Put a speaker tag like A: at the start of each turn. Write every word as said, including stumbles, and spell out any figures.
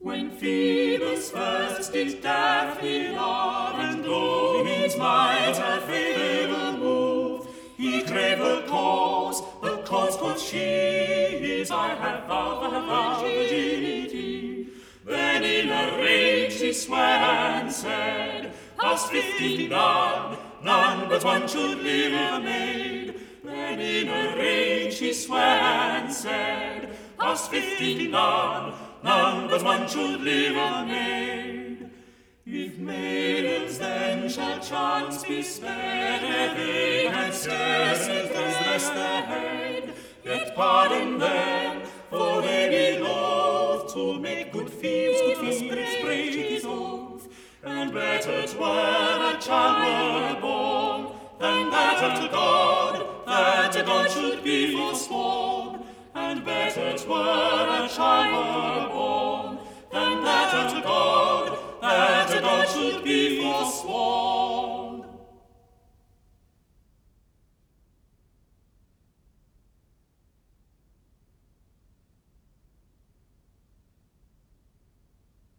A: When Phoebus first did Daphne love, and though his might her favour move, he craved the cause, the cause quoth she is, I have vowed, I have vowed virginity. Then in a rage she sware and said, past fifty none, none but one should live a maid. Then in a rage she sware and said, past fifty none, none but one should live a maid. If maidens then shall chance be spared, ere they can scarcely dress their head, yet pardon them, for they be loth to make good Phoebus break his oath. And better 'twere a child were born, than that to God, that a God should be forsworn. And better 'twere a child were born,